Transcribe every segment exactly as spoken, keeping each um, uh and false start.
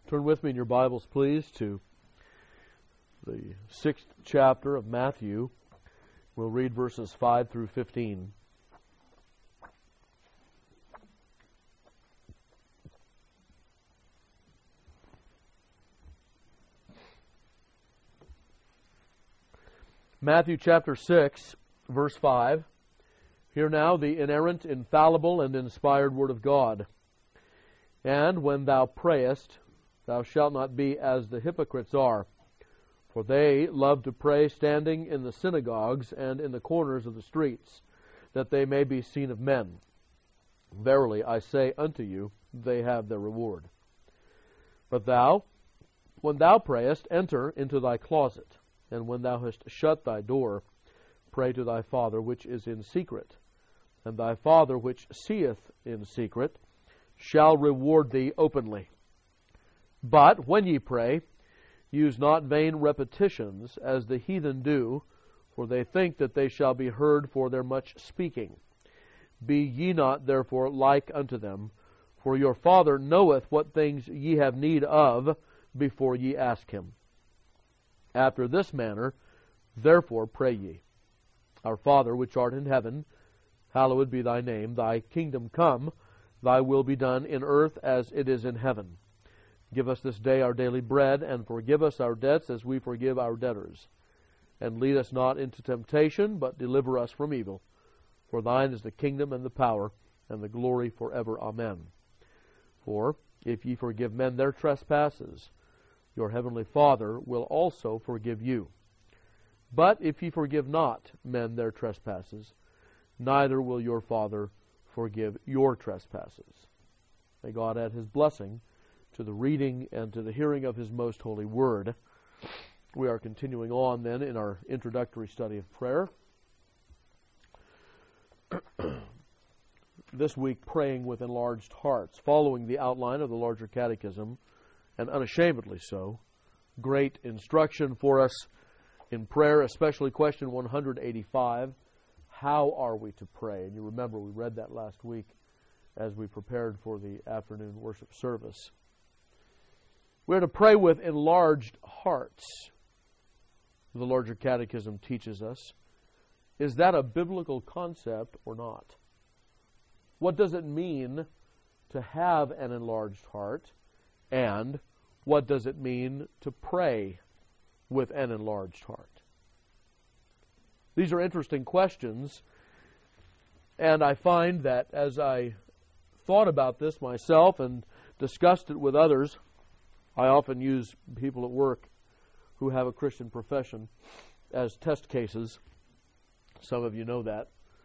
Turn with me in your Bibles, please, to the sixth chapter of Matthew. We'll read verses five through fifteen. Matthew chapter six, verse five. Hear now the inerrant, infallible, and inspired Word of God. And when thou prayest, thou shalt not be as the hypocrites are, for they love to pray standing in the synagogues and in the corners of the streets, that they may be seen of men. Verily I say unto you, they have their reward. But thou, when thou prayest, enter into thy closet, and when thou hast shut thy door, pray to thy Father which is in secret, and thy Father which seeth in secret shall reward thee openly. But when ye pray, use not vain repetitions, as the heathen do, for they think that they shall be heard for their much speaking. Be ye not therefore like unto them, for your Father knoweth what things ye have need of before ye ask Him. After this manner, therefore pray ye. Our Father which art in heaven, hallowed be thy name. Thy kingdom come, thy will be done in earth as it is in heaven. Give us this day our daily bread, and forgive us our debts as we forgive our debtors. And lead us not into temptation, but deliver us from evil. For thine is the kingdom and the power and the glory forever. Amen. For if ye forgive men their trespasses, your heavenly Father will also forgive you. But if ye forgive not men their trespasses, neither will your Father forgive your trespasses. May God add His blessing to the reading and to the hearing of His most holy word. We are continuing on then in our introductory study of prayer. This week, praying with enlarged hearts, following the outline of the larger catechism, and unashamedly so. Great instruction for us in prayer, especially question one hundred eighty-five. How are we to pray? And you remember we read that last week as we prepared for the afternoon worship service. We're to pray with enlarged hearts, the larger catechism teaches us. Is that a biblical concept or not? What does it mean to have an enlarged heart? And what does it mean to pray with an enlarged heart? These are interesting questions, and I find that as I thought about this myself and discussed it with others, I often use people at work who have a Christian profession as test cases. Some of you know that.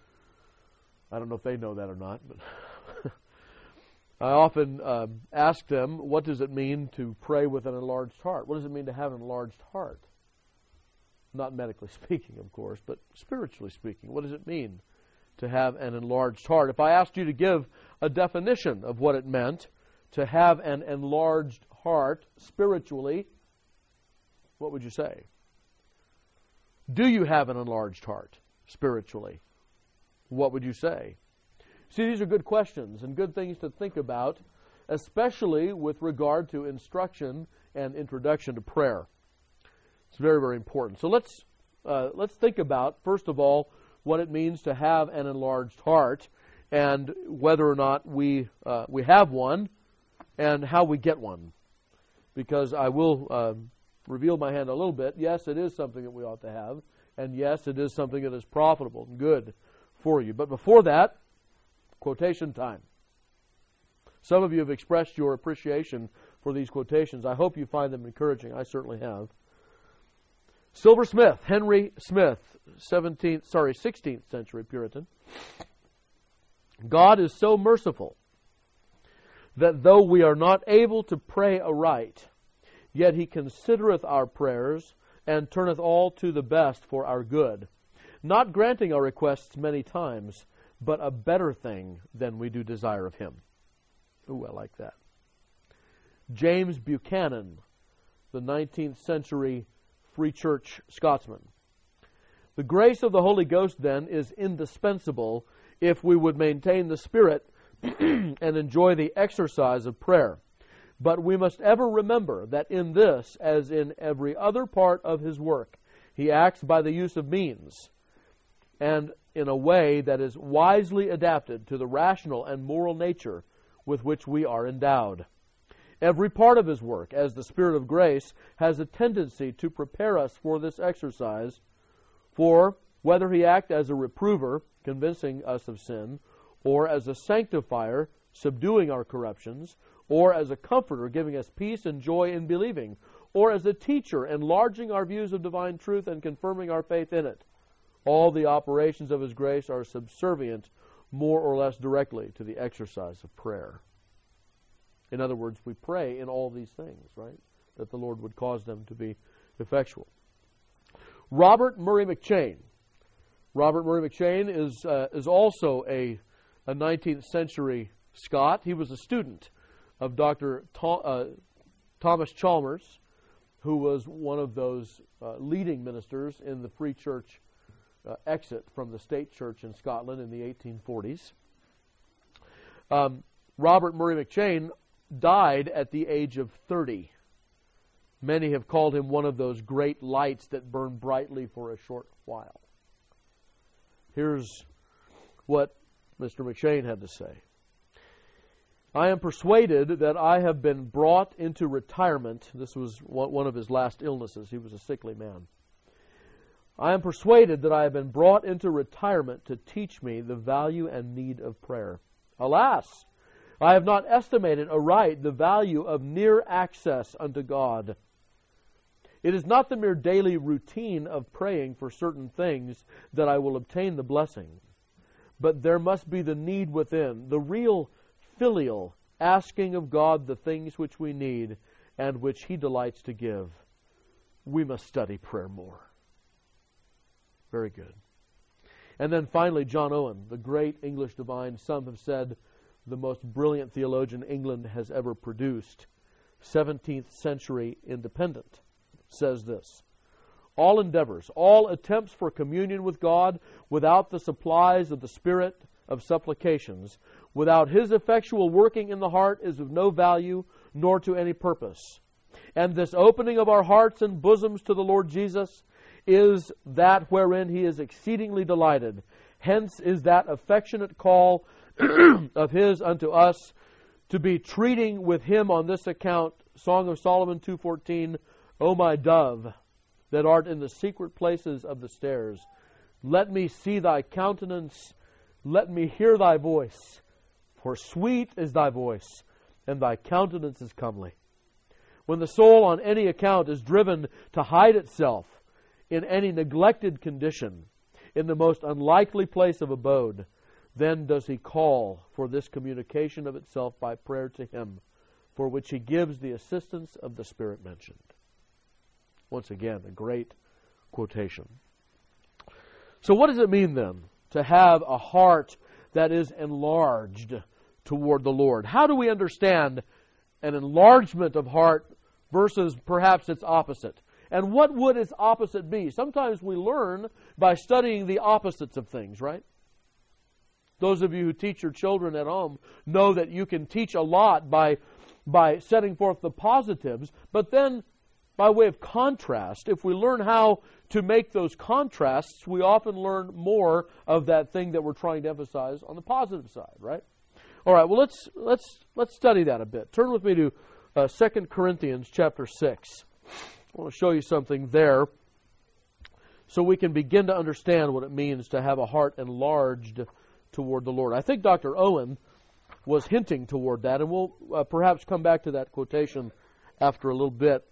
I don't know if they know that or not, but I often uh, ask them, what does it mean to pray with an enlarged heart? What does it mean to have an enlarged heart? Not medically speaking, of course, but spiritually speaking. What does it mean to have an enlarged heart? If I asked you to give a definition of what it meant to have an enlarged heart spiritually, what would you say? Do you have an enlarged heart spiritually? What would you say? See, these are good questions and good things to think about, especially with regard to instruction and introduction to prayer. It's very, very important. So let's uh, let's think about, first of all, what it means to have an enlarged heart, and whether or not we uh, we have one, and how we get one. Because I will uh, reveal my hand a little bit. Yes, it is something that we ought to have, and yes, it is something that is profitable and good for you. But before that, quotation time. Some of you have expressed your appreciation for these quotations. I hope you find them encouraging. I certainly have. Silversmith, Henry Smith, seventeenth, sorry, sixteenth century Puritan. God is so merciful that though we are not able to pray aright, yet He considereth our prayers, and turneth all to the best for our good, not granting our requests many times, but a better thing than we do desire of Him. Ooh, I like that. James Buchanan, the nineteenth century Free Church Scotsman. The grace of the Holy Ghost, then, is indispensable if we would maintain the Spirit and enjoy the exercise of prayer. But we must ever remember that in this, as in every other part of his work, he acts by the use of means, and in a way that is wisely adapted to the rational and moral nature with which we are endowed. Every part of his work, as the Spirit of grace, has a tendency to prepare us for this exercise, for whether he act as a reprover, convincing us of sin, or as a sanctifier, subduing our corruptions, or as a comforter, giving us peace and joy in believing, or as a teacher, enlarging our views of divine truth and confirming our faith in it, all the operations of his grace are subservient more or less directly to the exercise of prayer. In other words, we pray in all these things, right? That the Lord would cause them to be effectual. Robert Murray McCheyne. Robert Murray McCheyne is uh, is also a, a nineteenth century Scot. He was a student of Doctor Tho- uh, Thomas Chalmers, who was one of those uh, leading ministers in the Free Church uh, exit from the state church in Scotland in the eighteen forties. Um, Robert Murray McCheyne died at the age of thirty. Many have called him one of those great lights that burn brightly for a short while. Here's what Mister McCheyne had to say. I am persuaded that I have been brought into retirement. This was one of his last illnesses. He was a sickly man. I am persuaded that I have been brought into retirement to teach me the value and need of prayer. Alas, I have not estimated aright the value of near access unto God. It is not the mere daily routine of praying for certain things that I will obtain the blessing, but there must be the need within, the real filial asking of God the things which we need and which He delights to give. We must study prayer more. Very good. And then finally, John Owen, the great English divine, some have said the most brilliant theologian England has ever produced, seventeenth century independent, says this: all endeavors, all attempts for communion with God without the supplies of the Spirit of supplications, without His effectual working in the heart, is of no value nor to any purpose. And this opening of our hearts and bosoms to the Lord Jesus is that wherein He is exceedingly delighted. Hence is that affectionate call of His unto us to be treating with Him on this account. Song of Solomon two fourteen, O my dove, that art in the secret places of the stairs, let me see thy countenance, let me hear thy voice, for sweet is thy voice, and thy countenance is comely. When the soul on any account is driven to hide itself in any neglected condition, in the most unlikely place of abode, then does he call for this communication of itself by prayer to Him, for which he gives the assistance of the Spirit mentioned. Once again, a great quotation. So what does it mean then to have a heart that is enlarged toward the Lord? How do we understand an enlargement of heart versus perhaps its opposite? And what would its opposite be? Sometimes we learn by studying the opposites of things, right? Those of you who teach your children at home know that you can teach a lot by, by setting forth the positives, but then by way of contrast, if we learn how to make those contrasts, we often learn more of that thing that we're trying to emphasize on the positive side, right? All right, well, let's let's let's study that a bit. Turn with me to uh, Second Corinthians chapter six. I want to show you something there so we can begin to understand what it means to have a heart enlarged toward the Lord. I think Doctor Owen was hinting toward that, and we'll uh, perhaps come back to that quotation after a little bit.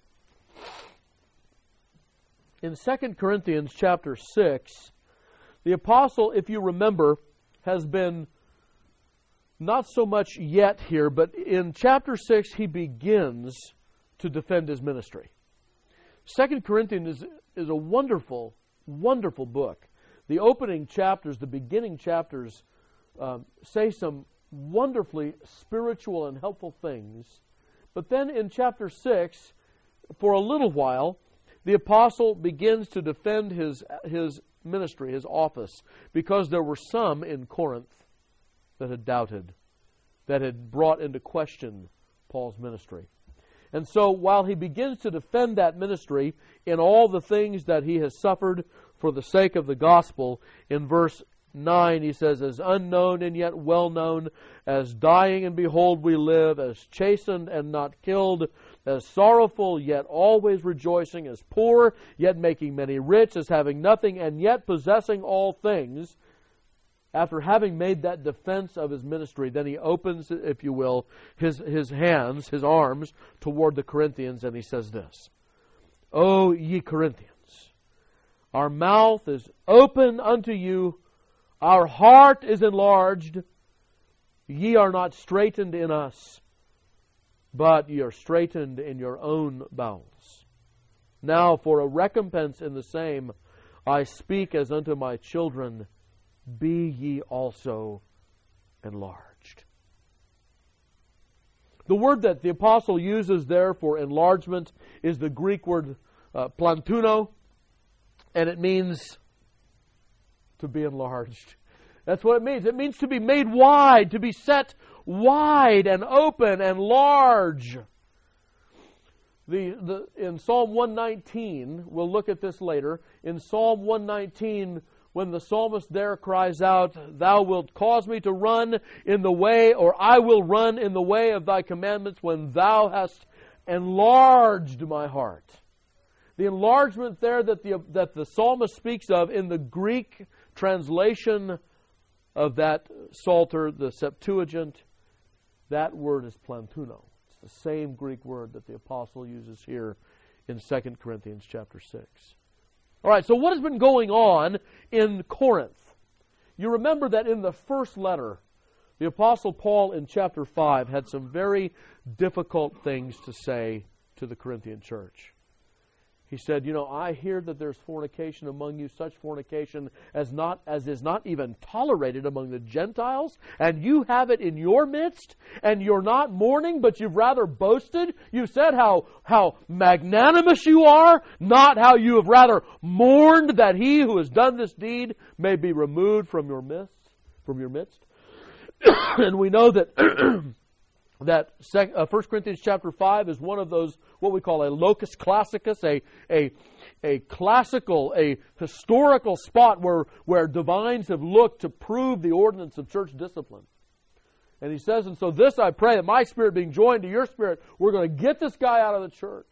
In Second Corinthians chapter six, the apostle, if you remember, has been not so much yet here, but in chapter six he begins to defend his ministry. Second Corinthians is, is a wonderful, wonderful book. The opening chapters, the beginning chapters, um, say some wonderfully spiritual and helpful things. But then in chapter six, for a little while, the apostle begins to defend his his ministry, his office, because there were some in Corinth that had doubted, that had brought into question Paul's ministry. And so while he begins to defend that ministry in all the things that he has suffered for the sake of the gospel, in verse nine he says, as unknown and yet well known, as dying and behold we live, as chastened and not killed, as sorrowful yet always rejoicing, as poor yet making many rich, as having nothing and yet possessing all things. After having made that defense of his ministry, then he opens, if you will, his, his hands, his arms, toward the Corinthians, and he says this, O ye Corinthians, our mouth is open unto you, our heart is enlarged, ye are not straitened in us, but ye are straitened in your own bowels. Now for a recompense in the same, I speak as unto my children, be ye also enlarged. The word that the apostle uses there for enlargement is the Greek word uh, plantuno, and it means to be enlarged. That's what it means. It means to be made wide, to be set wide and open and large. The, the, in Psalm one nineteen, we'll look at this later, in Psalm one nineteen, when the psalmist there cries out, Thou wilt cause me to run in the way, or I will run in the way of Thy commandments when Thou hast enlarged my heart. The enlargement there that the, that the psalmist speaks of in the Greek translation of that Psalter, the Septuagint, that word is plantuno. It's the same Greek word that the apostle uses here in Second Corinthians chapter six. All right, so what has been going on in Corinth? You remember that in the first letter, the Apostle Paul in chapter five had some very difficult things to say to the Corinthian church. He said, you know, I hear that there's fornication among you, such fornication as not as is not even tolerated among the Gentiles, and you have it in your midst, and you're not mourning, but you've rather boasted. You've said how, how magnanimous you are, not how you have rather mourned that he who has done this deed may be removed from your midst. From your midst. And we know that that uh, First Corinthians chapter five is one of those, what we call a locus classicus, a, a, a classical, a historical spot where, where divines have looked to prove the ordinance of church discipline. And he says, and so this I pray, that my spirit being joined to your spirit, we're going to get this guy out of the church.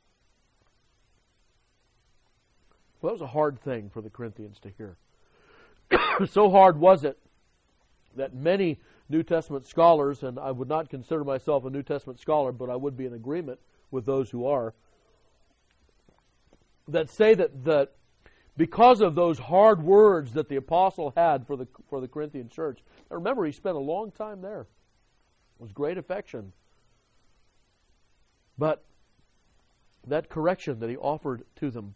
Well, that was a hard thing for the Corinthians to hear. So hard was it that many New Testament scholars, and I would not consider myself a New Testament scholar, but I would be in agreement with those who are, that say that, that because of those hard words that the apostle had for the for the Corinthian church, now remember, he spent a long time there. It was great affection. But that correction that he offered to them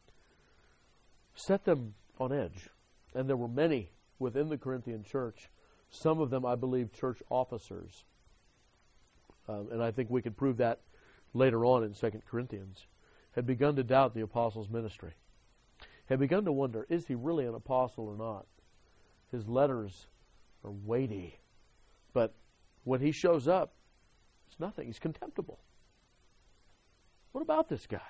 set them on edge. And there were many within the Corinthian church, some of them, I believe, church officers. Um, and I think we could prove that later on in Second Corinthians, had begun to doubt the apostle's ministry. Had begun to wonder, is he really an apostle or not? His letters are weighty. But when he shows up, it's nothing. He's contemptible. What about this guy?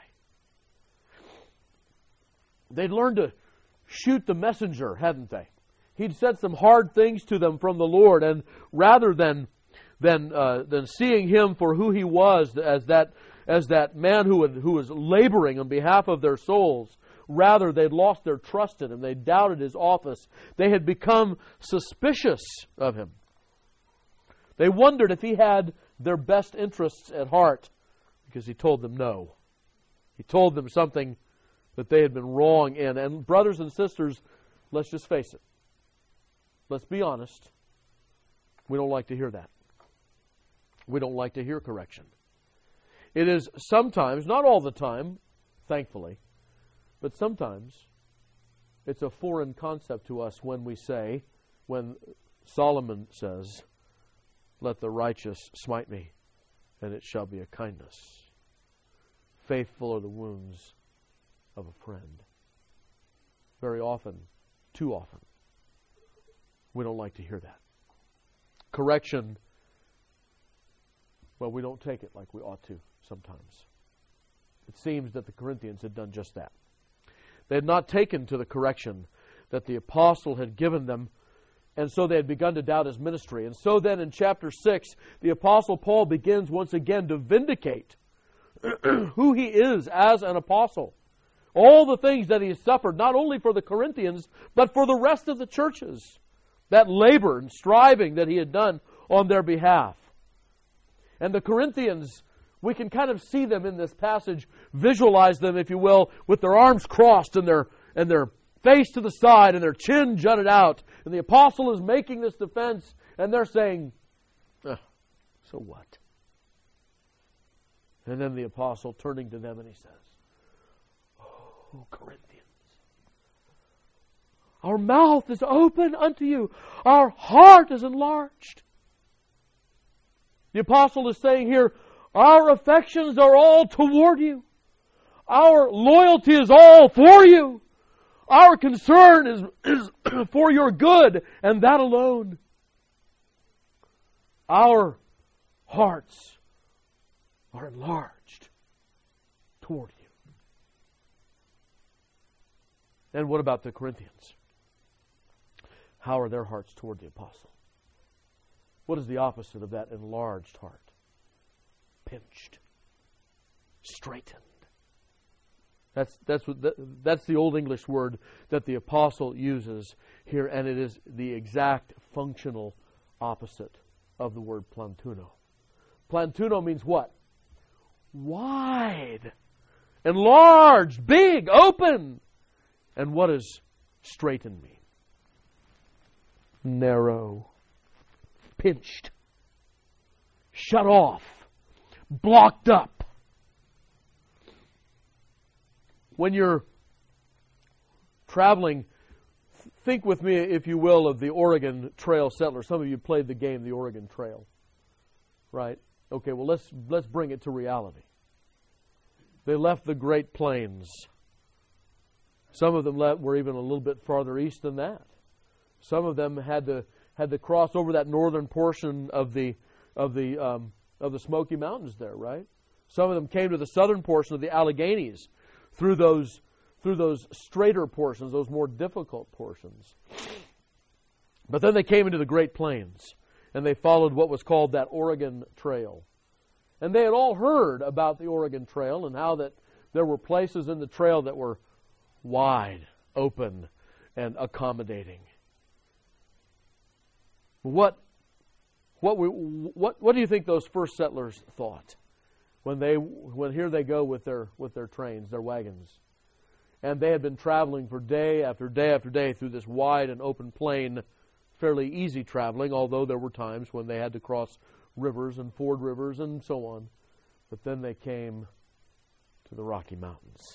They'd learned to shoot the messenger, hadn't they? He'd said some hard things to them from the Lord, and rather than than uh, than seeing him for who he was, as that as that man who would, who was laboring on behalf of their souls, rather they'd lost their trust in him. They doubted his office. They had become suspicious of him. They wondered if he had their best interests at heart, because he told them no. He told them something that they had been wrong in. And brothers and sisters, let's just face it. Let's be honest. We don't like to hear that. We don't like to hear correction. It is sometimes, not all the time, thankfully, but sometimes it's a foreign concept to us when we say, when Solomon says, let the righteous smite me, and it shall be a kindness. Faithful are the wounds of a friend. Very often, too often, we don't like to hear that. Correction, well, we don't take it like we ought to. sometimes. It seems that the Corinthians had done just that. They had not taken to the correction that the apostle had given them, and so they had begun to doubt his ministry. And so then in chapter six, the apostle Paul begins once again to vindicate who he is as an apostle. All the things that he has suffered, not only for the Corinthians, but for the rest of the churches. That labor and striving that he had done on their behalf. And the Corinthians, we can kind of see them in this passage, visualize them, if you will, with their arms crossed and their and their face to the side and their chin jutted out. And the apostle is making this defense, and they're saying, oh, so what? And then the apostle turning to them and he says, oh, Corinthians, our mouth is open unto you. Our heart is enlarged. The apostle is saying here, our affections are all toward you. Our loyalty is all for you. Our concern is, is for your good, and that alone. Our hearts are enlarged toward you. And what about the Corinthians? How are their hearts toward the apostle? What is the opposite of that enlarged heart? Pinched. Straightened. That's that's what the, that's the Old English word that the apostle uses here, and it is the exact functional opposite of the word plantuno. Plantuno means what? Wide, enlarged, big, open. And what does straighten mean? Narrow, pinched, shut off, blocked up. When you're traveling, think with me, if you will, of the Oregon Trail settler. Some of you played the game, the Oregon Trail. Right? Okay, well, let's let's bring it to reality. They left the Great Plains. Some of them left, were even a little bit farther east than that. Some of them had to had to cross over that northern portion of the of the um, of the Smoky Mountains there, right? Some of them came to the southern portion of the Alleghenies through those through those straighter portions, those more difficult portions. But then they came into the Great Plains, and they followed what was called that Oregon Trail. And they had all heard about the Oregon Trail and how that there were places in the trail that were wide, open, and accommodating. What, what, we, what, what do you think those first settlers thought when they, when here they go with their with their trains, their wagons, and they had been traveling for day after day after day through this wide and open plain, fairly easy traveling, although there were times when they had to cross rivers and ford rivers and so on. But then they came to the Rocky Mountains.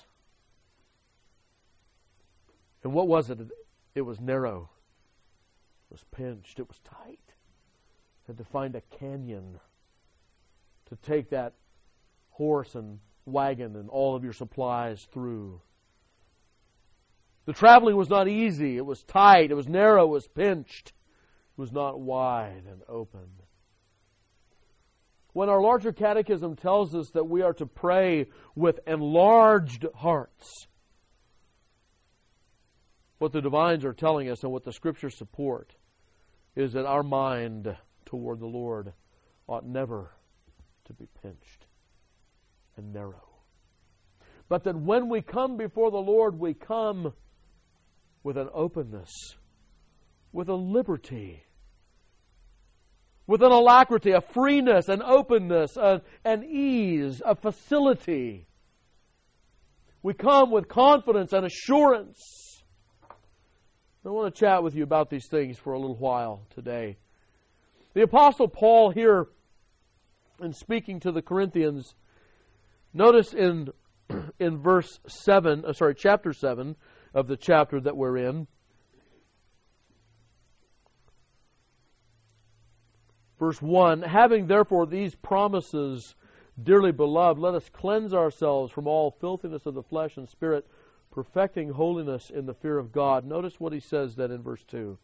And what was it? It was narrow. It was pinched. It was tight. Had to find a canyon to take that horse and wagon and all of your supplies through. The traveling was not easy. It was tight. It was narrow. It was pinched. It was not wide and open. When our larger catechism tells us that we are to pray with enlarged hearts, what the divines are telling us and what the Scriptures support is that our mind toward the Lord ought never to be pinched and narrow. But that when we come before the Lord, we come with an openness, with a liberty, with an alacrity, a freeness, an openness, a, an ease, a facility. We come with confidence and assurance. I want to chat with you about these things for a little while today. The Apostle Paul here, in speaking to the Corinthians, notice in in verse seven, uh, sorry, chapter seven of the chapter that we're in, verse one, having therefore these promises, dearly beloved, let us cleanse ourselves from all filthiness of the flesh and spirit, perfecting holiness in the fear of God. Notice what he says then in verse two.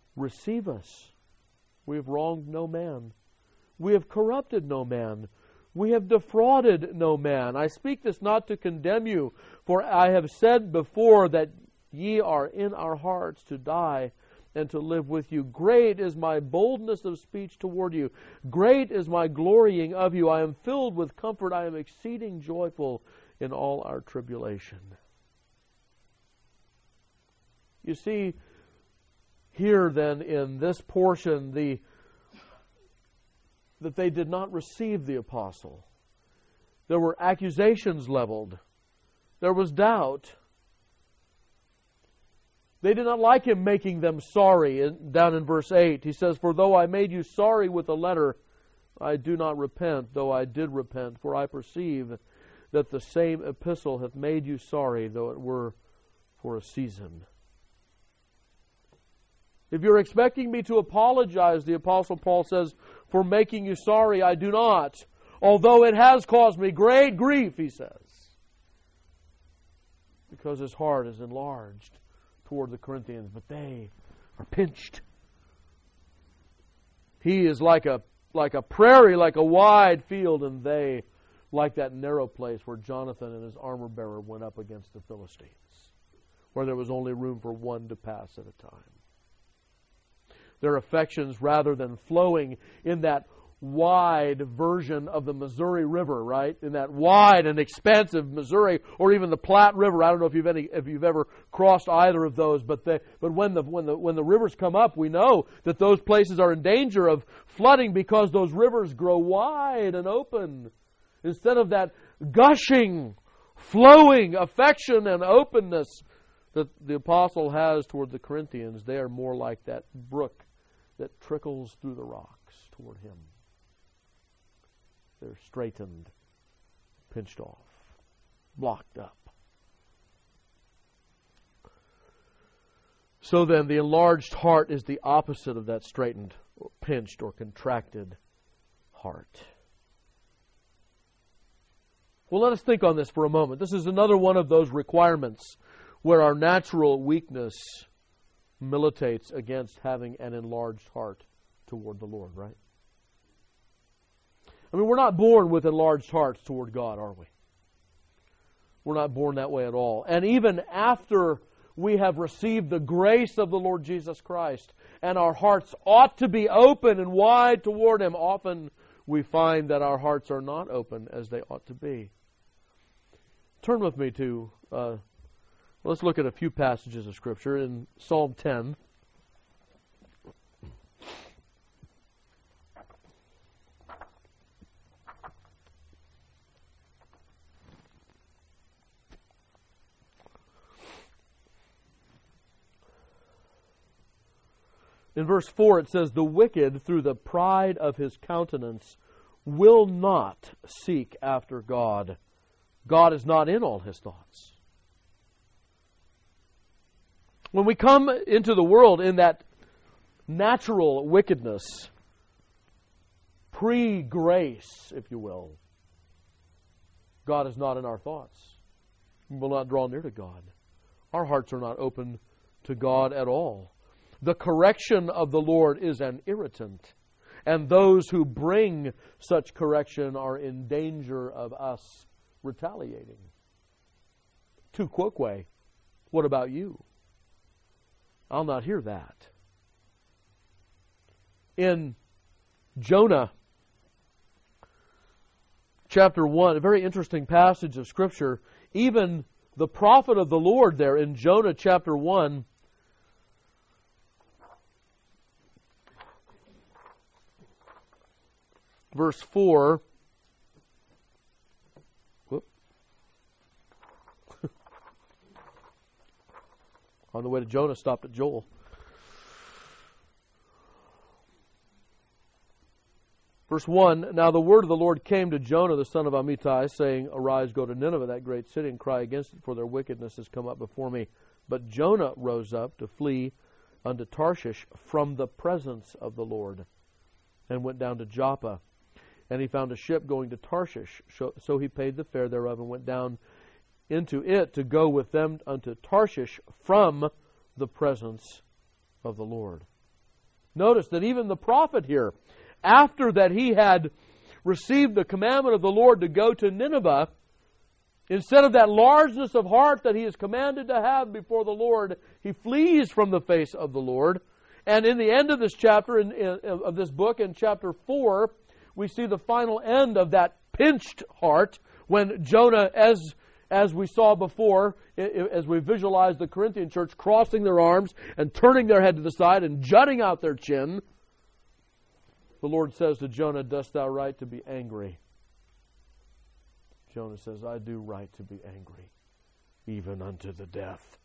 Receive us. We have wronged no man. We have corrupted no man. We have defrauded no man. I speak this not to condemn you, for I have said before that ye are in our hearts to die and to live with you. Great is my boldness of speech toward you. Great is my glorying of you. I am filled with comfort. I am exceeding joyful in all our tribulation. You see, here then in this portion, the that they did not receive the apostle. There were accusations leveled. There was doubt. They did not like him making them sorry. Down in verse eight, he says, For though I made you sorry with a letter, I do not repent, though I did repent. For I perceive that the same epistle hath made you sorry, though it were for a season. If you're expecting me to apologize, the Apostle Paul says, for making you sorry, I do not. Although it has caused me great grief, he says. Because his heart is enlarged toward the Corinthians, but they are pinched. He is like a like a prairie, like a wide field, and they like that narrow place where Jonathan and his armor bearer went up against the Philistines, where there was only room for one to pass at a time. Their affections, rather than flowing in that wide version of the Missouri River, right? In that wide and expansive Missouri, or even the Platte River. I don't know if you've any, if you've ever crossed either of those, but they, but when the when the when the rivers come up, we know that those places are in danger of flooding because those rivers grow wide and open. Instead of that gushing, flowing affection and openness that the apostle has toward the Corinthians, they are more like that brook that trickles through the rocks toward him. They're straightened, pinched off, blocked up. So then, the enlarged heart is the opposite of that straightened, or pinched, or contracted heart. Well, let us think on this for a moment. This is another one of those requirements where our natural weakness militates against having an enlarged heart toward the Lord, right? I mean, we're not born with enlarged hearts toward God, are we? We're not born that way at all. And even after we have received the grace of the Lord Jesus Christ, and our hearts ought to be open and wide toward Him, often we find that our hearts are not open as they ought to be. Turn with me to... Uh, Let's look at a few passages of Scripture in Psalm ten. In verse four it says, The wicked through the pride of his countenance will not seek after God. God is not in all his thoughts. When we come into the world in that natural wickedness, pre-grace, if you will, God is not in our thoughts. We will not draw near to God. Our hearts are not open to God at all. The correction of the Lord is an irritant, and those who bring such correction are in danger of us retaliating. Tu quoque, what about you? I'll not hear that. In Jonah, chapter one, a very interesting passage of Scripture, even the prophet of the Lord there in Jonah chapter one, verse four, on the way to Jonah, stopped at Joel. Verse one, Now the word of the Lord came to Jonah, the son of Amittai, saying, Arise, go to Nineveh, that great city, and cry against it, for their wickedness has come up before me. But Jonah rose up to flee unto Tarshish from the presence of the Lord, and went down to Joppa. And he found a ship going to Tarshish. So he paid the fare thereof, and went down into it to go with them unto Tarshish from the presence of the Lord. Notice that even the prophet here, after that he had received the commandment of the Lord to go to Nineveh, instead of that largeness of heart that he is commanded to have before the Lord, he flees from the face of the Lord. And in the end of this chapter, in, in, of this book, in chapter four, we see the final end of that pinched heart when Jonah, as as we saw before, as we visualized the Corinthian church crossing their arms and turning their head to the side and jutting out their chin, the Lord says to Jonah, "Dost thou right to be angry?" Jonah says, "I do right to be angry, even unto the death."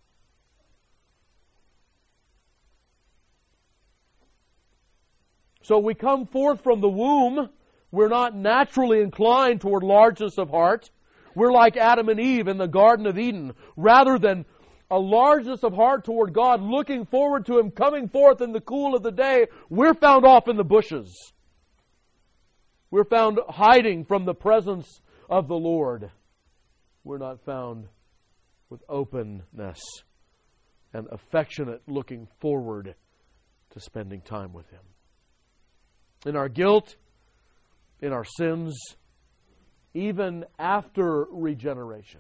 So we come forth from the womb. We're not naturally inclined toward largeness of heart. We're like Adam and Eve in the Garden of Eden. Rather than a largeness of heart toward God, looking forward to Him coming forth in the cool of the day, we're found off in the bushes. We're found hiding from the presence of the Lord. We're not found with openness and affectionate looking forward to spending time with Him. In our guilt, in our sins, even after regeneration,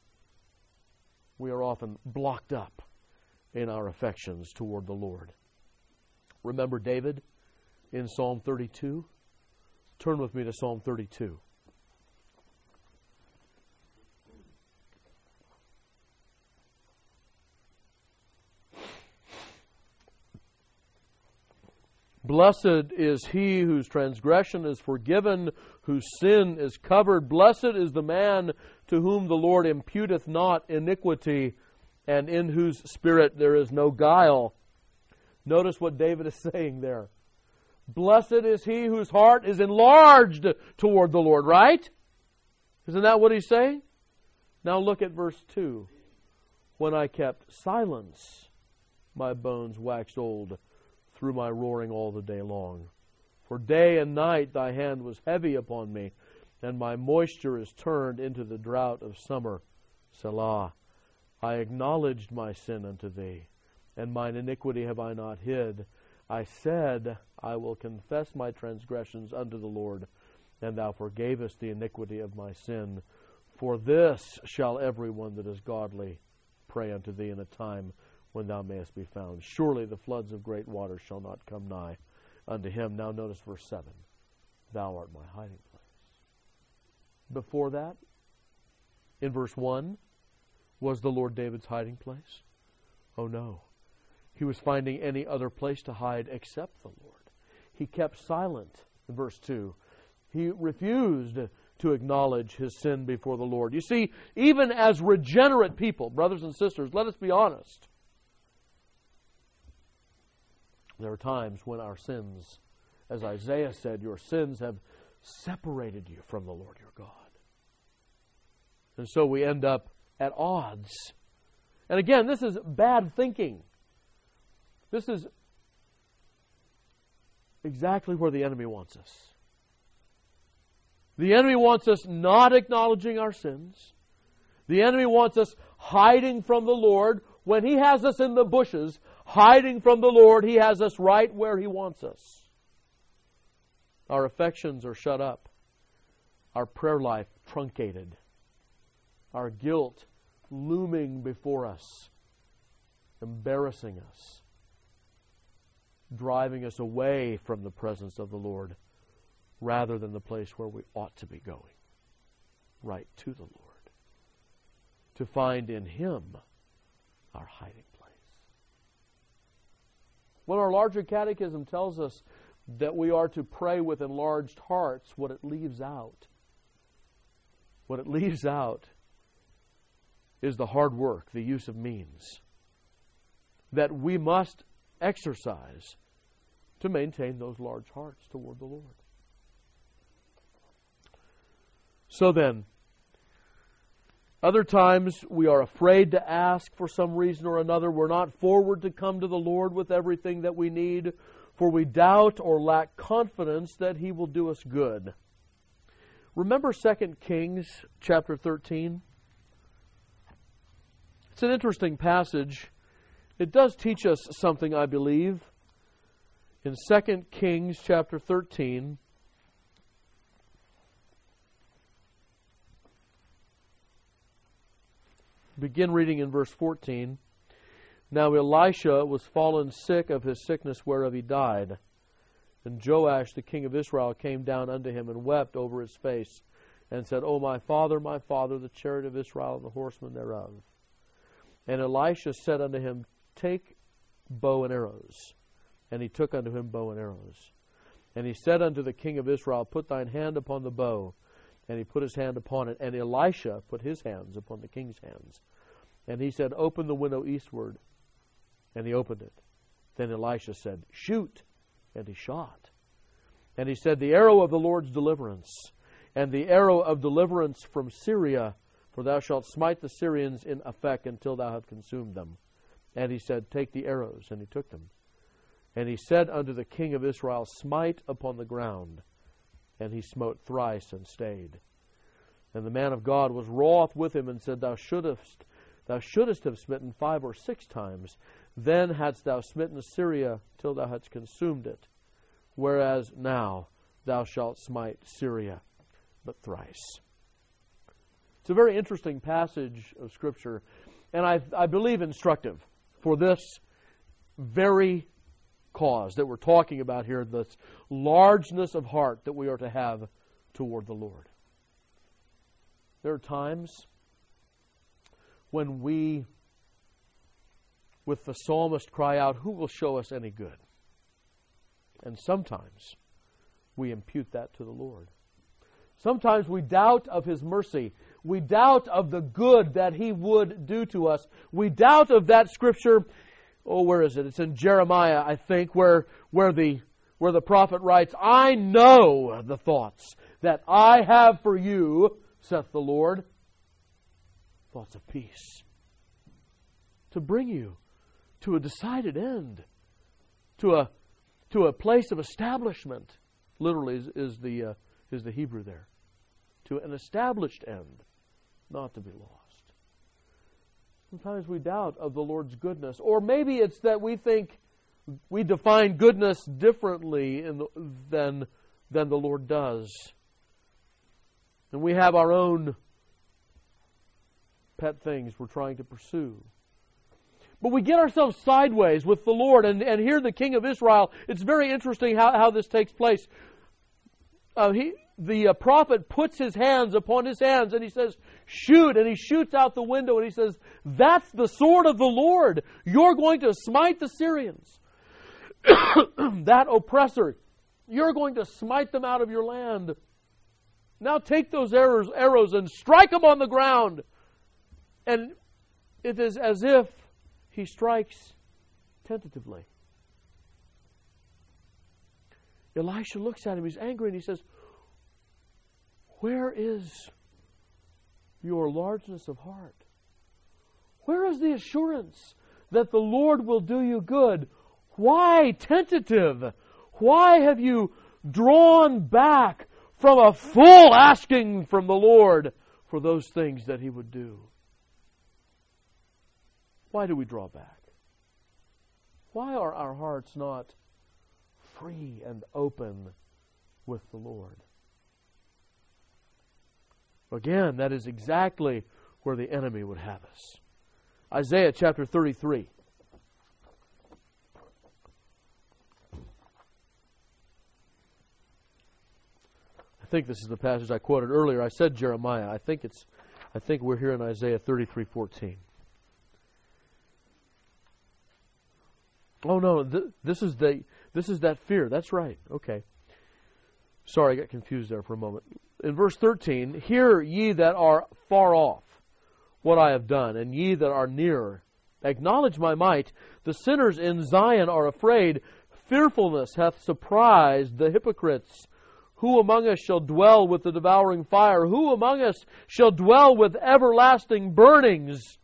we are often blocked up in our affections toward the Lord. Remember David in Psalm thirty-two? Turn with me to Psalm thirty-two. Blessed is he whose transgression is forgiven, whose sin is covered. Blessed is the man to whom the Lord imputeth not iniquity, and in whose spirit there is no guile. Notice what David is saying there. Blessed is he whose heart is enlarged toward the Lord, right? Isn't that what he's saying? Now look at verse two. When I kept silence, my bones waxed old through my roaring all the day long. For day and night thy hand was heavy upon me, and my moisture is turned into the drought of summer. Selah. I acknowledged my sin unto thee, and mine iniquity have I not hid. I said, I will confess my transgressions unto the Lord, and thou forgavest the iniquity of my sin. For this shall every one that is godly pray unto thee in a time when thou mayest be found. Surely the floods of great waters shall not come nigh unto him. Now notice verse seven. Thou art my hiding place. Before that, in verse one, was the Lord David's hiding place? Oh no. He was finding any other place to hide except the Lord. He kept silent in verse two. He refused to acknowledge his sin before the Lord. You see, even as regenerate people, brothers and sisters, let us be honest. There are times when our sins, as Isaiah said, your sins have separated you from the Lord your God. And so we end up at odds. And again, this is bad thinking. This is exactly where the enemy wants us. The enemy wants us not acknowledging our sins. The enemy wants us hiding from the Lord. When He has us in the bushes, hiding from the Lord, He has us right where He wants us. Our affections are shut up. Our prayer life truncated. Our guilt looming before us, embarrassing us, driving us away from the presence of the Lord rather than the place where we ought to be going, right to the Lord, to find in Him our hiding place. When our larger catechism tells us that we are to pray with enlarged hearts, what it leaves out, what it leaves out is the hard work, the use of means that we must exercise to maintain those large hearts toward the Lord. So then, other times we are afraid to ask for some reason or another. We're not forward to come to the Lord with everything that we need, for we doubt or lack confidence that He will do us good. Remember Second Kings chapter thirteen? It's an interesting passage. It does teach us something, I believe. In Second Kings chapter thirteen, Begin reading in verse fourteen. Now Elisha was fallen sick of his sickness whereof he died. And Joash the king of Israel came down unto him and wept over his face, and said, O my father, my father, the chariot of Israel and the horsemen thereof. And Elisha said unto him, Take bow and arrows. And he took unto him bow and arrows. And he said unto the king of Israel, Put thine hand upon the bow. And he put his hand upon it. And Elisha put his hands upon the king's hands. And he said, Open the window eastward. And he opened it. Then Elisha said, Shoot. And he shot. And he said, The arrow of the Lord's deliverance, and the arrow of deliverance from Syria, for thou shalt smite the Syrians in Aphek until thou have consumed them. And he said, Take the arrows. And he took them. And he said unto the king of Israel, Smite upon the ground. And he smote thrice and stayed. And the man of God was wroth with him, and said, Thou shouldest, thou shouldest have smitten five or six times. Then hadst thou smitten Syria till thou hadst consumed it. Whereas now thou shalt smite Syria but thrice. It's a very interesting passage of Scripture, and I, I believe instructive for this very cause that we're talking about here, this largeness of heart that we are to have toward the Lord. There are times when we, with the psalmist, cry out, Who will show us any good? And sometimes we impute that to the Lord. Sometimes we doubt of His mercy. We doubt of the good that He would do to us. We doubt of that Scripture. Oh, where is it? It's in Jeremiah, I think, where, where, the, where the prophet writes, I know the thoughts that I have for you, saith the Lord, thoughts of peace, to bring you to a decided end, to a to a place of establishment. Literally is, is the uh, is the Hebrew there, to an established end, not to be lost. Sometimes we doubt of the Lord's goodness, or maybe it's that we think we define goodness differently in the, than than the Lord does, and we have our own pet things we're trying to pursue. But we get ourselves sideways with the Lord. And, and here the king of Israel, it's very interesting how, how this takes place. Uh, he, the uh, prophet puts his hands upon his hands and he says, Shoot. And he shoots out the window and he says, That's the sword of the Lord. You're going to smite the Syrians. That oppressor. You're going to smite them out of your land. Now take those arrows, arrows and strike them on the ground. And it is as if he strikes tentatively. Elisha looks at him. He's angry and he says, Where is your largeness of heart? Where is the assurance that the Lord will do you good? Why tentative? Why have you drawn back from a full asking from the Lord for those things that He would do? Why do we draw back? Why are our hearts not free and open with the Lord? Again, that is exactly where the enemy would have us. Isaiah chapter thirty-three. I think this is the passage I quoted earlier. I said Jeremiah. I think it's I think we're here in Isaiah thirty-three fourteen. Oh no, th- this is the this is that fear. That's right. Okay. Sorry, I got confused there for a moment. In verse thirteen, hear ye that are far off what I have done, and ye that are near, acknowledge my might. The sinners in Zion are afraid. Fearfulness hath surprised the hypocrites. Who among us shall dwell with the devouring fire? Who among us shall dwell with everlasting burnings?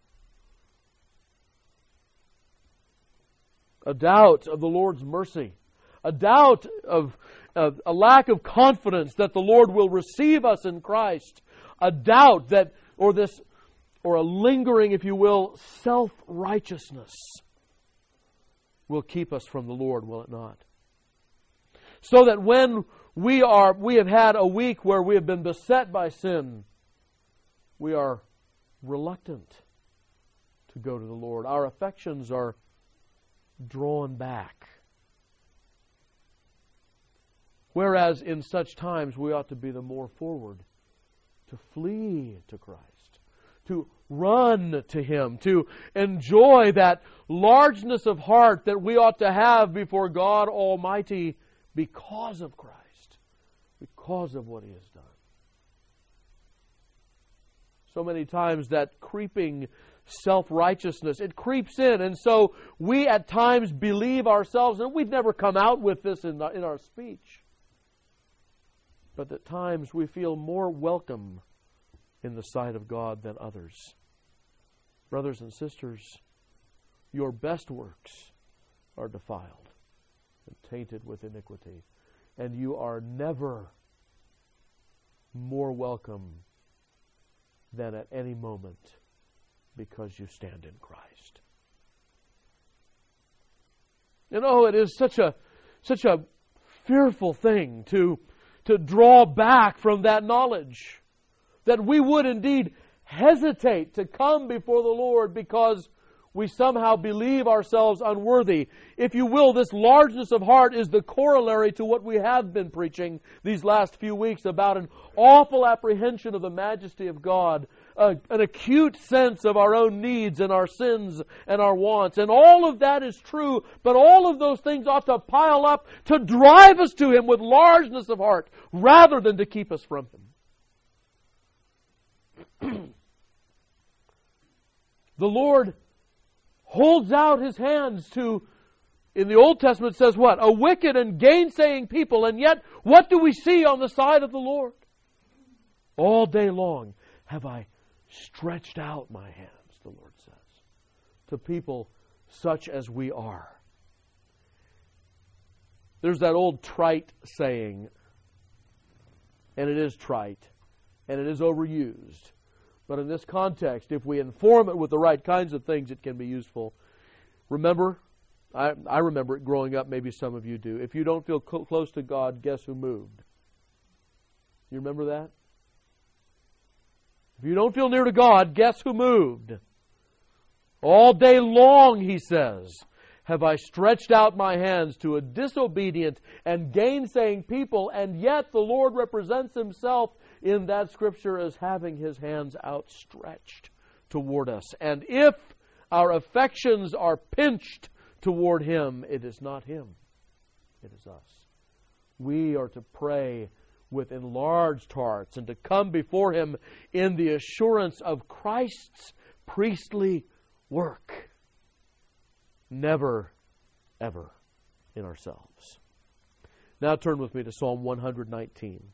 A doubt of the Lord's mercy. A doubt of, of a lack of confidence that the Lord will receive us in Christ. A doubt that, or this, or a lingering, if you will, self-righteousness will keep us from the Lord, will it not? So that when we are, we have had a week where we have been beset by sin, we are reluctant to go to the Lord. Our affections are drawn back. Whereas in such times we ought to be the more forward, to flee to Christ, to run to Him, to enjoy that largeness of heart that we ought to have before God Almighty because of Christ, because of what He has done. So many times that creeping self-righteousness, it creeps in, and so we at times believe ourselves, and we've never come out with this in, the, in our speech, but at times we feel more welcome in the sight of God than others. Brothers and sisters, your best works are defiled and tainted with iniquity, and you are never more welcome than at any moment because you stand in Christ. You know, it is such a such a fearful thing to to draw back from that knowledge, that we would indeed hesitate to come before the Lord because we somehow believe ourselves unworthy. If you will, this largeness of heart is the corollary to what we have been preaching these last few weeks about an awful apprehension of the majesty of God, a, an acute sense of our own needs and our sins and our wants. And all of that is true, but all of those things ought to pile up to drive us to Him with largeness of heart rather than to keep us from Him. The Lord holds out His hands to, in the Old Testament it says what? A wicked and gainsaying people. And yet, what do we see on the side of the Lord? All day long have I stretched out my hands, the Lord says, to people such as we are. There's that old trite saying, and it is trite, and it is overused. But in this context, if we inform it with the right kinds of things, it can be useful. Remember, I, I remember it growing up, maybe some of you do. If you don't feel cl- close to God, guess who moved? You remember that? If you don't feel near to God, guess who moved? All day long, He says, have I stretched out my hands to a disobedient and gainsaying people, and yet the Lord represents Himself in that Scripture as having His hands outstretched toward us. And if our affections are pinched toward Him, it is not Him, it is us. We are to pray with enlarged hearts and to come before Him in the assurance of Christ's priestly work. Never, ever in ourselves. Now turn with me to Psalm one nineteen.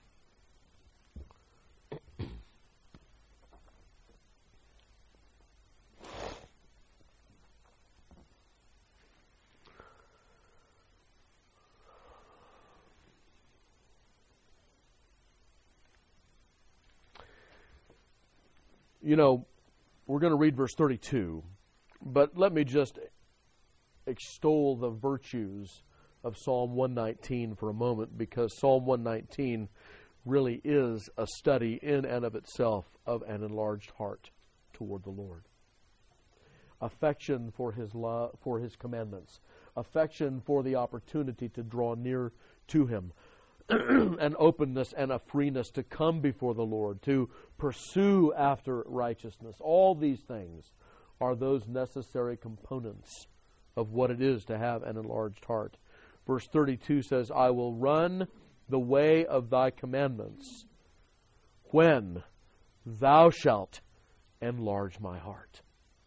You know, we're going to read verse thirty-two, but let me just extol the virtues of Psalm one nineteen for a moment, because Psalm one nineteen really is a study in and of itself of an enlarged heart toward the Lord. Affection for His love, for His commandments, affection for the opportunity to draw near to Him, an openness and a freeness to come before the Lord, to pursue after righteousness. All these things are those necessary components of what it is to have an enlarged heart. Verse thirty-two says, I will run the way of Thy commandments when Thou shalt enlarge my heart.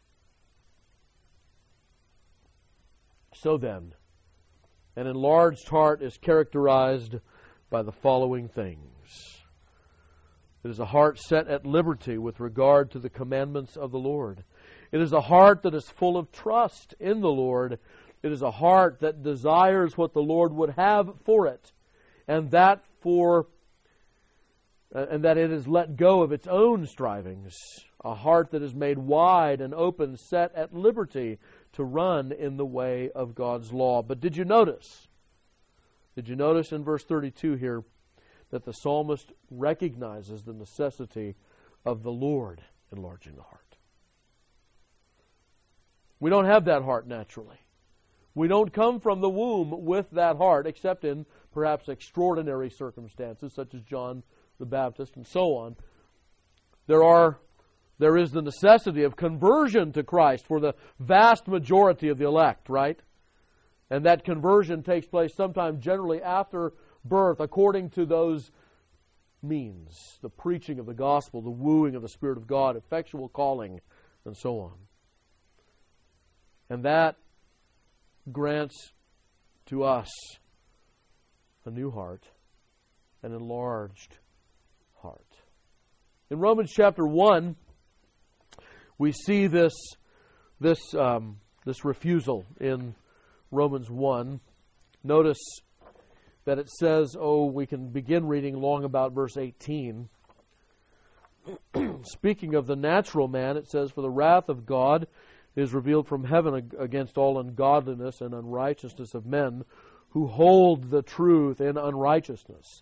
So then, an enlarged heart is characterized by the following things. It is a heart set at liberty with regard to the commandments of the Lord. It is a heart that is full of trust in the Lord. It is a heart that desires what the Lord would have for it, and that for uh, and that it has let go of its own strivings. A heart that is made wide and open, set at liberty to run in the way of God's law. But did you notice? Did you notice in verse thirty-two here that the psalmist recognizes the necessity of the Lord enlarging the heart? We don't have that heart naturally. We don't come from the womb with that heart, except in perhaps extraordinary circumstances, such as John the Baptist and so on. There are, there is the necessity of conversion to Christ for the vast majority of the elect, right? And that conversion takes place sometime generally after birth, according to those means. The preaching of the gospel, the wooing of the Spirit of God, effectual calling, and so on. And that grants to us a new heart, an enlarged heart. In Romans chapter one, we see this this um, this refusal in Romans one. Notice that it says, oh, we can begin reading long about verse eighteen. Speaking of the natural man, it says, "For the wrath of God is revealed from heaven against all ungodliness and unrighteousness of men who hold the truth in unrighteousness.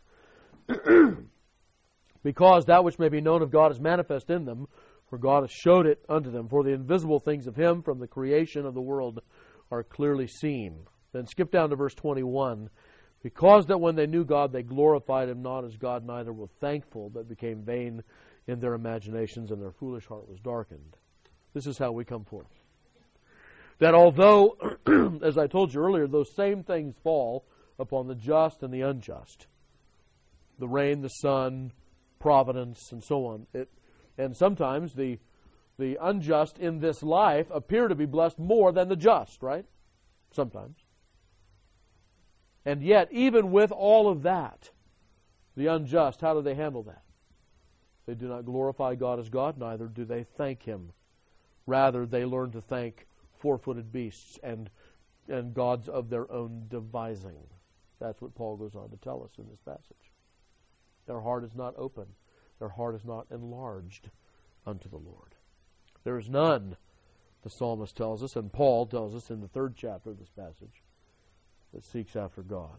Because that which may be known of God is manifest in them, for God has showed it unto them. For the invisible things of Him from the creation of the world are clearly seen." Then skip down to verse twenty-one. "Because that when they knew God, they glorified Him not as God, neither were thankful, but became vain in their imaginations, and their foolish heart was darkened." This is how we come forth. That although, as I told you earlier, those same things fall upon the just and the unjust, the rain, the sun, providence, and so on. It, and sometimes the the unjust in this life appear to be blessed more than the just, right? Sometimes. And yet, even with all of that, the unjust, how do they handle that? They do not glorify God as God, neither do they thank Him. Rather, they learn to thank four-footed beasts and and gods of their own devising. That's what Paul goes on to tell us in this passage. Their heart is not open. Their heart is not enlarged unto the Lord. There is none, the psalmist tells us, and Paul tells us in the third chapter of this passage, that seeks after God.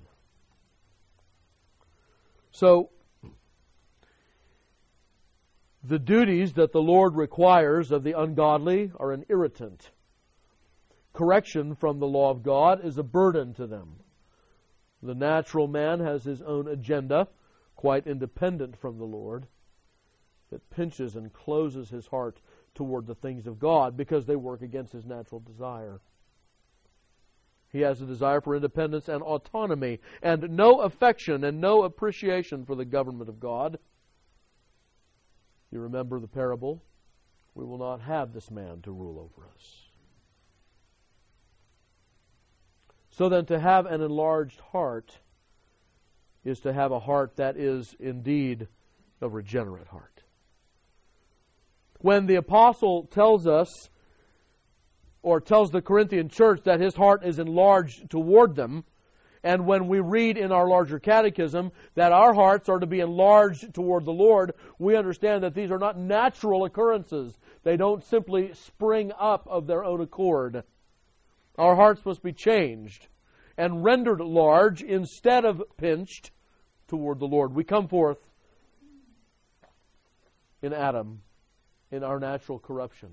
So, the duties that the Lord requires of the ungodly are an irritant. Correction from the law of God is a burden to them. The natural man has his own agenda, quite independent from the Lord, that pinches and closes his heart toward the things of God because they work against his natural desire. He has a desire for independence and autonomy and no affection and no appreciation for the government of God. You remember the parable? We will not have this man to rule over us. So then, to have an enlarged heart is to have a heart that is indeed a regenerate heart. When the apostle tells us, or tells the Corinthian church that his heart is enlarged toward them, and when we read in our larger catechism that our hearts are to be enlarged toward the Lord, we understand that these are not natural occurrences. They don't simply spring up of their own accord. Our hearts must be changed and rendered large instead of pinched toward the Lord. We come forth in Adam, in our natural corruption,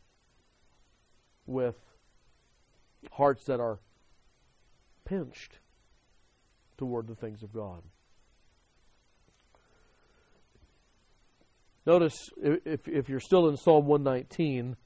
with hearts that are pinched toward the things of God. Notice, if, if you're still in Psalm one nineteen,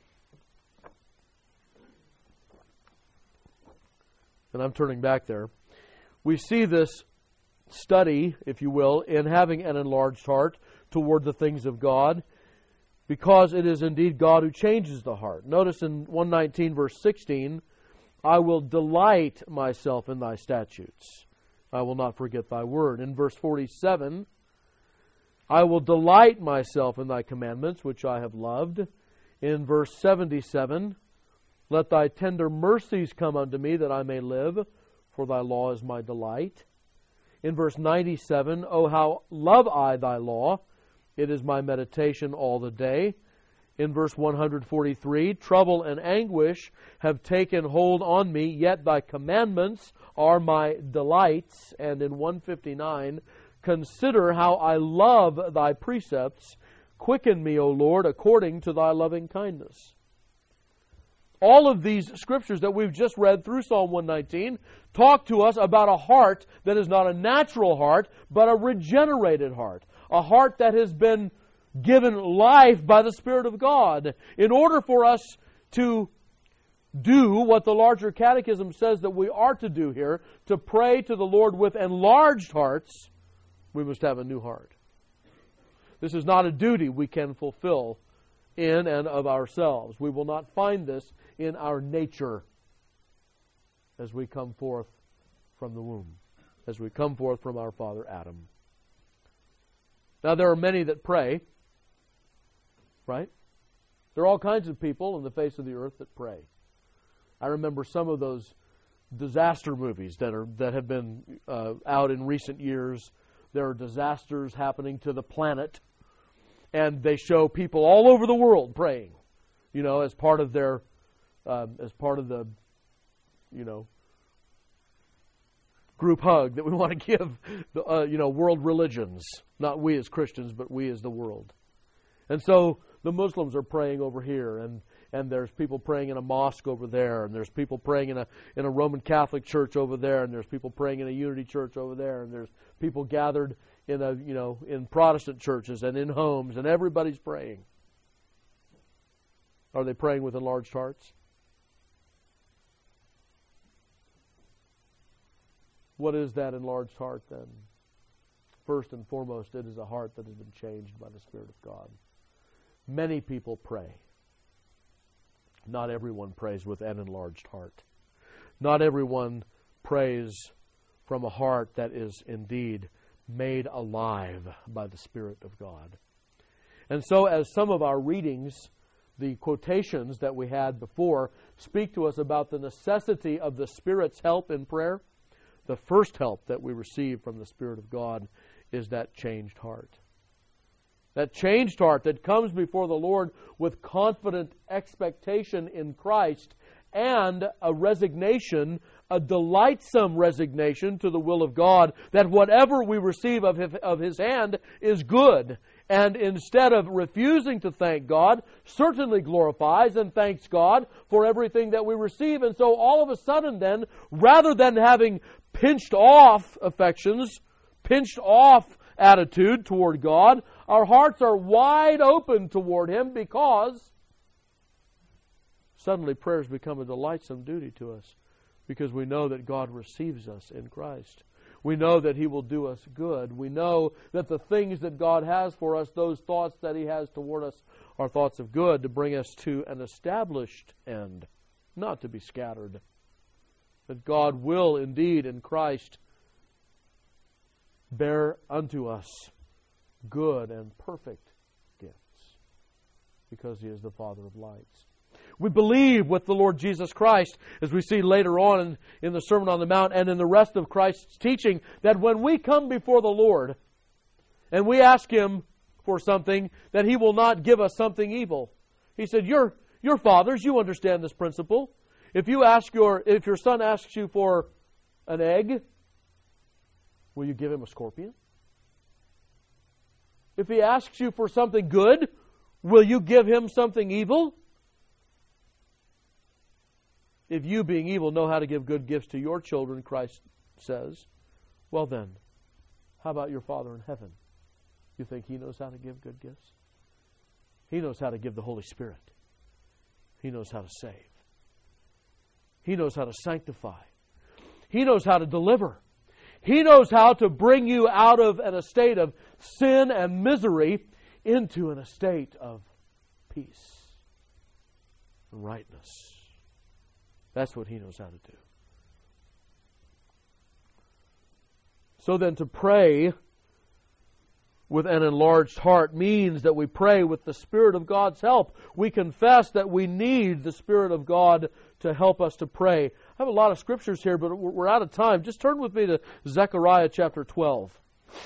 and I'm turning back there, we see this study, if you will, in having an enlarged heart toward the things of God, because it is indeed God who changes the heart. Notice in one nineteen verse sixteen, "I will delight myself in thy statutes. I will not forget thy word." In verse forty-seven, "I will delight myself in thy commandments, which I have loved." In verse seventy-seven, "Let thy tender mercies come unto me, that I may live, for thy law is my delight." In verse ninety-seven, "O how love I thy law, it is my meditation all the day." In verse one forty-three, "Trouble and anguish have taken hold on me, yet thy commandments are my delights." And in one fifty-nine, "Consider how I love thy precepts. Quicken me, O Lord, according to thy loving kindness." All of these scriptures that we've just read through Psalm one nineteen talk to us about a heart that is not a natural heart, but a regenerated heart. A heart that has been given life by the Spirit of God. In order for us to do what the larger catechism says that we are to do here, to pray to the Lord with enlarged hearts, we must have a new heart. This is not a duty we can fulfill in and of ourselves. We will not find this in our nature as we come forth from the womb, as we come forth from our father Adam. Now, there are many that pray, right? There are all kinds of people on the face of the earth that pray. I remember some of those disaster movies that are that have been uh, out in recent years. There are disasters happening to the planet, and they show people all over the world praying, you know, as part of their, uh, as part of the, you know, group hug that we want to give, the, uh, you know, world religions. Not we as Christians, but we as the world. And so the Muslims are praying over here, and, and there's people praying in a mosque over there, and there's people praying in a in a Roman Catholic church over there, and there's people praying in a Unity church over there, and there's people gathered in a you know in Protestant churches and in homes, and everybody's praying. Are they praying with enlarged hearts? What is that enlarged heart then? First and foremost, it is a heart that has been changed by the Spirit of God. Many people pray. Not everyone prays with an enlarged heart. Not everyone prays from a heart that is indeed made alive by the Spirit of God. And so as some of our readings, the quotations that we had before, speak to us about the necessity of the Spirit's help in prayer, the first help that we receive from the Spirit of God is that changed heart. That changed heart that comes before the Lord with confident expectation in Christ and a resignation, a delightsome resignation to the will of God, that whatever we receive of His, of His hand is good. And instead of refusing to thank God, certainly glorifies and thanks God for everything that we receive. And so all of a sudden then, rather than having pinched off affections, pinched off attitude toward God, our hearts are wide open toward Him, because suddenly prayers become a delightsome duty to us, because we know that God receives us in Christ. We know that He will do us good. We know that the things that God has for us, those thoughts that He has toward us, are thoughts of good to bring us to an established end, not to be scattered. That God will indeed in Christ bear unto us good and perfect gifts, because He is the Father of lights. We believe with the Lord Jesus Christ, as we see later on in, in the Sermon on the Mount and in the rest of Christ's teaching, that when we come before the Lord and we ask Him for something, that He will not give us something evil. He said, "You're, you're fathers, you understand this principle. If you ask your if your son asks you for an egg, will you give him a scorpion? If he asks you for something good, will you give him something evil? If you, being evil, know how to give good gifts to your children," Christ says, "well then, how about your Father in heaven? You think He knows how to give good gifts? He knows how to give the Holy Spirit. He knows how to save. He knows how to sanctify. He knows how to deliver. He knows how to bring you out of an estate of sin and misery into an estate of peace and rightness. That's what He knows how to do." So then, to pray with an enlarged heart means that we pray with the Spirit of God's help. We confess that we need the Spirit of God to help us to pray. I have a lot of scriptures here, but we're out of time. Just turn with me to Zechariah chapter twelve.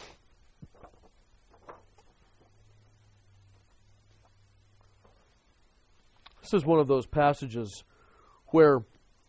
This is one of those passages where,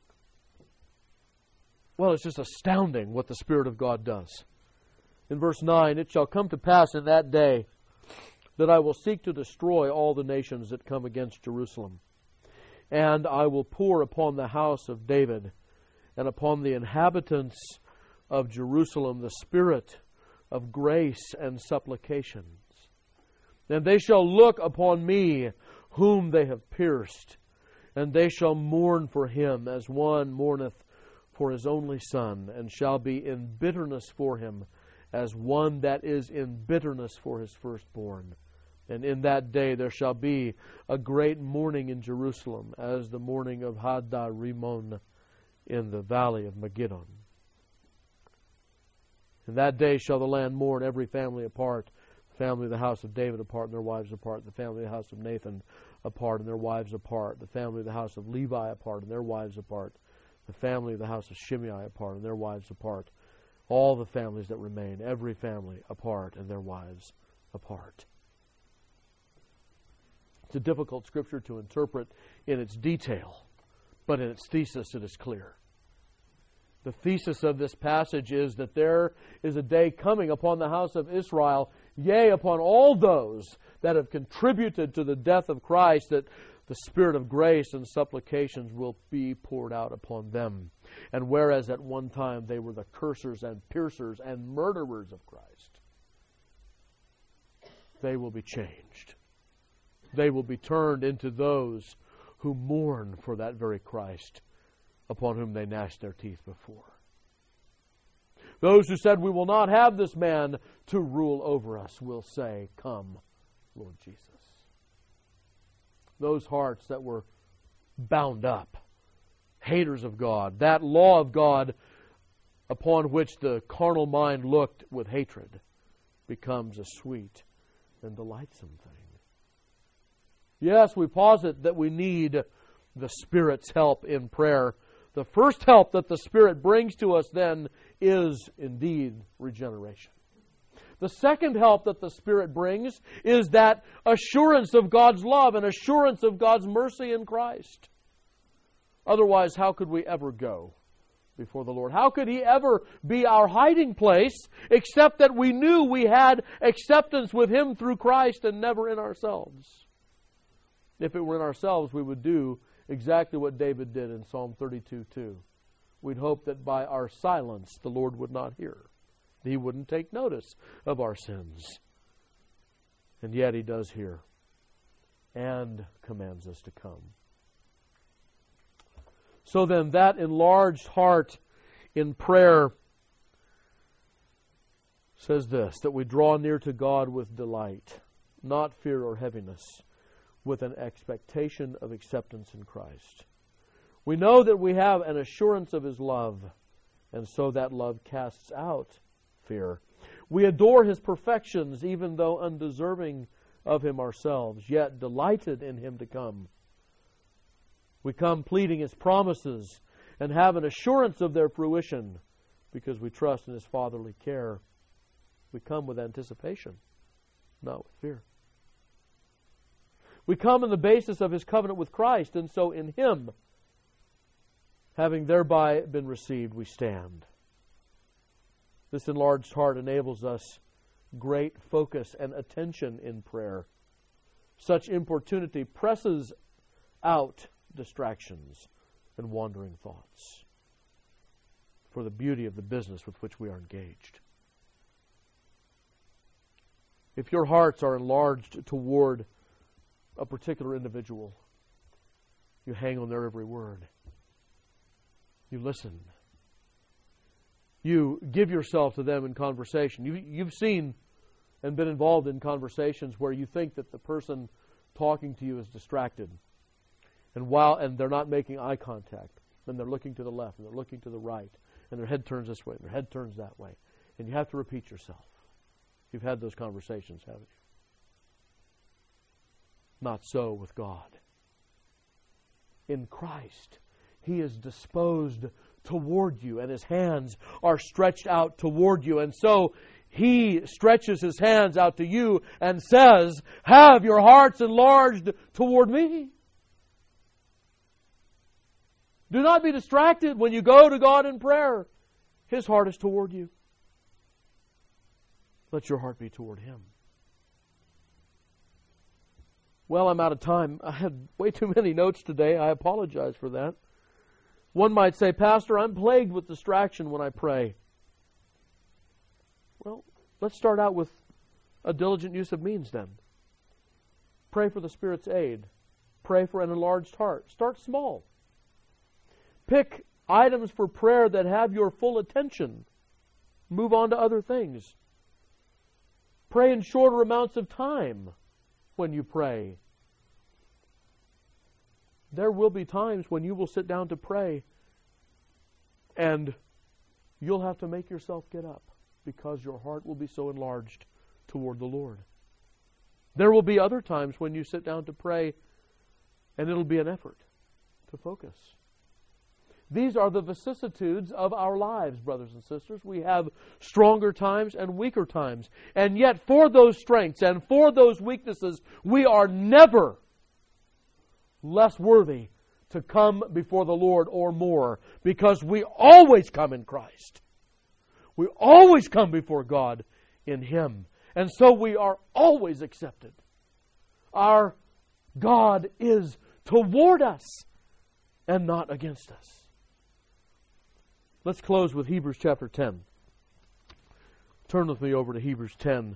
well, it's just astounding what the Spirit of God does. In verse nine, "It shall come to pass in that day that I will seek to destroy all the nations that come against Jerusalem. And I will pour upon the house of David and upon the inhabitants of Jerusalem the spirit of grace and supplications. And they shall look upon me whom they have pierced, and they shall mourn for him as one mourneth for his only son, and shall be in bitterness for him as one that is in bitterness for his firstborn. And in that day there shall be a great mourning in Jerusalem, as the mourning of Hadar Rimon in the valley of Megiddo. In that day shall the land mourn, every family apart, the family of the house of David apart and their wives apart, the family of the house of Nathan apart and their wives apart, the family of the house of Levi apart and their wives apart, the family of the house of Shimei apart and their wives apart, all the families that remain, every family apart and their wives apart. It's a difficult scripture to interpret in its detail, but in its thesis it is clear. The thesis of this passage is that there is a day coming upon the house of Israel, yea, upon all those that have contributed to the death of Christ, that the Spirit of grace and supplications will be poured out upon them. And whereas at one time they were the cursers and piercers and murderers of Christ, they will be changed. They will be turned into those who mourn for that very Christ upon whom they gnashed their teeth before. Those who said, "We will not have this man to rule over us," will say, "Come, Lord Jesus." Those hearts that were bound up, haters of God, that law of God upon which the carnal mind looked with hatred, becomes a sweet and delightsome thing. Yes, we posit that we need the Spirit's help in prayer. The first help that the Spirit brings to us then is indeed regeneration. The second help that the Spirit brings is that assurance of God's love and assurance of God's mercy in Christ. Otherwise, how could we ever go before the Lord? How could He ever be our hiding place except that we knew we had acceptance with Him through Christ and never in ourselves? If it were in ourselves, we would do exactly what David did in Psalm thirty-two two. We'd hope that by our silence the Lord would not hear. He wouldn't take notice of our sins. And yet He does hear and commands us to come. So then, that enlarged heart in prayer says this, that we draw near to God with delight, not fear or heaviness, with an expectation of acceptance in Christ. We know that we have an assurance of His love, and so that love casts out fear. We adore His perfections, even though undeserving of Him ourselves, yet delighted in Him to come. We come pleading His promises and have an assurance of their fruition because we trust in His fatherly care. We come with anticipation, not with fear. We come on the basis of His covenant with Christ, and so in Him, having thereby been received, we stand. This enlarged heart enables us great focus and attention in prayer. Such importunity presses out distractions and wandering thoughts for the beauty of the business with which we are engaged. If your hearts are enlarged toward a particular individual, you hang on their every word. You listen. You give yourself to them in conversation. You, you've seen and been involved in conversations where you think that the person talking to you is distracted. And while and they're not making eye contact, and they're looking to the left, and they're looking to the right, and their head turns this way, and their head turns that way. And you have to repeat yourself. You've had those conversations, haven't you? Not so with God. In Christ, He is disposed toward you, and His hands are stretched out toward you. And so He stretches His hands out to you and says, "Have your hearts enlarged toward me." Do not be distracted when you go to God in prayer. His heart is toward you. Let your heart be toward Him. Well, I'm out of time. I had way too many notes today. I apologize for that. One might say, Pastor, I'm plagued with distraction when I pray. Well, let's start out with a diligent use of means then. Pray for the Spirit's aid. Pray for an enlarged heart. Start small. Pick items for prayer that have your full attention. Move on to other things. Pray in shorter amounts of time when you pray. There will be times when you will sit down to pray and you'll have to make yourself get up because your heart will be so enlarged toward the Lord. There will be other times when you sit down to pray and it'll be an effort to focus. These are the vicissitudes of our lives, brothers and sisters. We have stronger times and weaker times. And yet for those strengths and for those weaknesses, we are never less worthy to come before the Lord or more, because we always come in Christ. We always come before God in Him. And so we are always accepted. Our God is toward us and not against us. Let's close with Hebrews chapter ten. Turn with me over to Hebrews ten.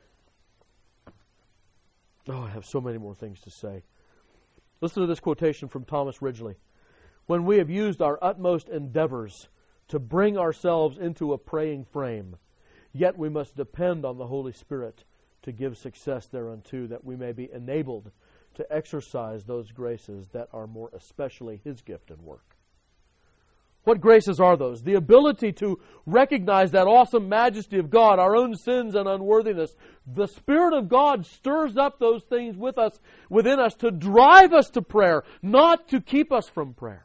Oh, I have so many more things to say. Listen to this quotation from Thomas Ridgely. When we have used our utmost endeavors to bring ourselves into a praying frame, yet we must depend on the Holy Spirit to give success thereunto, that we may be enabled to exercise those graces that are more especially His gift and work. What graces are those? The ability to recognize that awesome majesty of God, our own sins and unworthiness. The Spirit of God stirs up those things with us, within us, to drive us to prayer, not to keep us from prayer.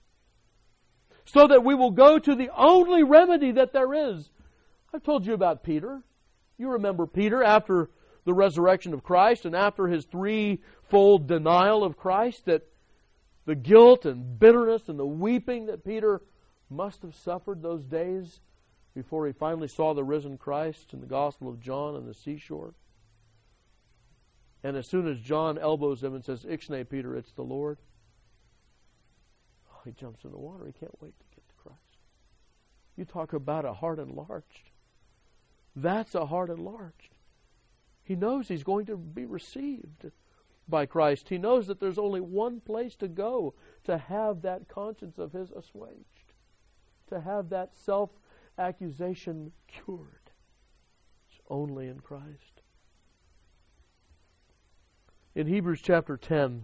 So that we will go to the only remedy that there is. I've told you about Peter. You remember Peter after the resurrection of Christ and after his threefold denial of Christ, that the guilt and bitterness and the weeping that Peter must have suffered those days before he finally saw the risen Christ in the Gospel of John on the seashore. And as soon as John elbows him and says, "Ixnay, Peter, it's the Lord," oh, he jumps in the water. He can't wait to get to Christ. You talk about a heart enlarged. That's a heart enlarged. He knows he's going to be received by Christ. He knows that there's only one place to go to have that conscience of his assuaged, to have that self-accusation cured. It's only in Christ. In Hebrews chapter ten,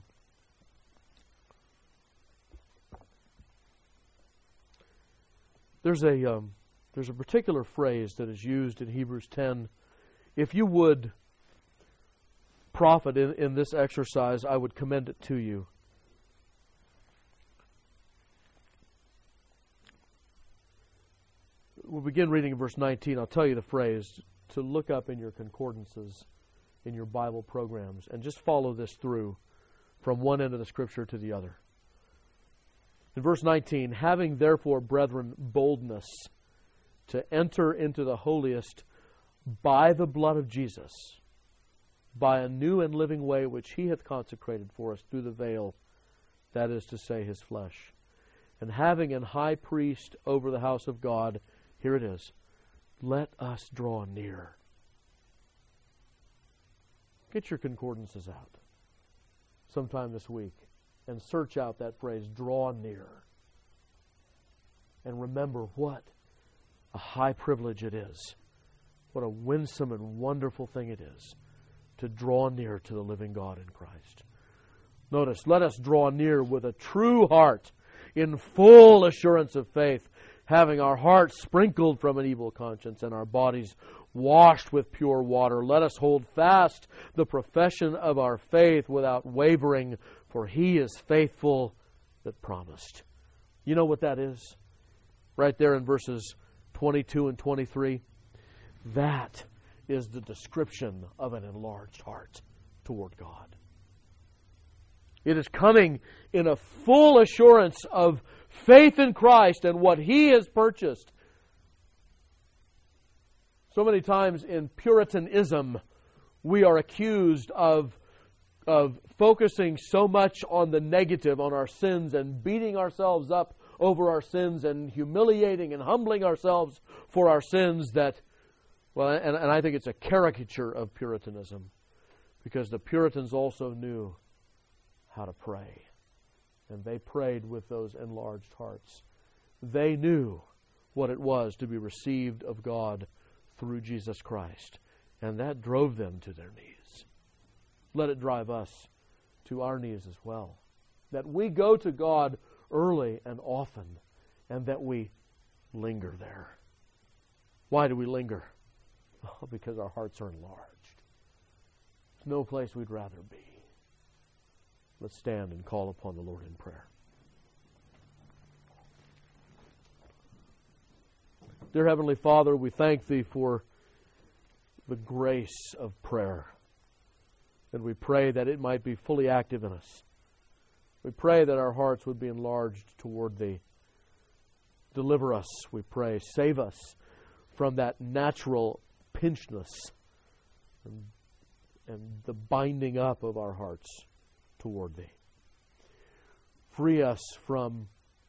there's a um, there's a particular phrase that is used in Hebrews ten. If you would profit in, in this exercise, I would commend it to you. We'll begin reading in verse nineteen. I'll tell you the phrase to look up in your concordances, in your Bible programs, and just follow this through from one end of the Scripture to the other. In verse nineteen, having therefore, brethren, boldness to enter into the holiest by the blood of Jesus, by a new and living way which He hath consecrated for us through the veil, that is to say, His flesh. And having an high priest over the house of God, here it is, let us draw near. Get your concordances out sometime this week and search out that phrase, draw near. And remember what a high privilege it is. What a winsome and wonderful thing it is to draw near to the living God in Christ. Notice, let us draw near with a true heart, in full assurance of faith, having our hearts sprinkled from an evil conscience and our bodies washed with pure water. Let us hold fast the profession of our faith without wavering, for He is faithful that promised. You know what that is? Right there in verses twenty-two and twenty-three. That is the description of an enlarged heart toward God. It is coming in a full assurance of faith in Christ and what He has purchased. So many times in Puritanism, we are accused of of focusing so much on the negative, on our sins, and beating ourselves up over our sins and humiliating and humbling ourselves for our sins that, well, and, and I think it's a caricature of Puritanism, because the Puritans also knew how to pray. And they prayed with those enlarged hearts. They knew what it was to be received of God through Jesus Christ. And that drove them to their knees. Let it drive us to our knees as well. That we go to God early and often, and that we linger there. Why do we linger? Oh, because our hearts are enlarged. There's no place we'd rather be. Let's stand and call upon the Lord in prayer. Dear Heavenly Father, we thank Thee for the grace of prayer. And we pray that it might be fully active in us. We pray that our hearts would be enlarged toward Thee. Deliver us, we pray. Save us from that natural pinchness and, and the binding up of our hearts toward Thee. Free us from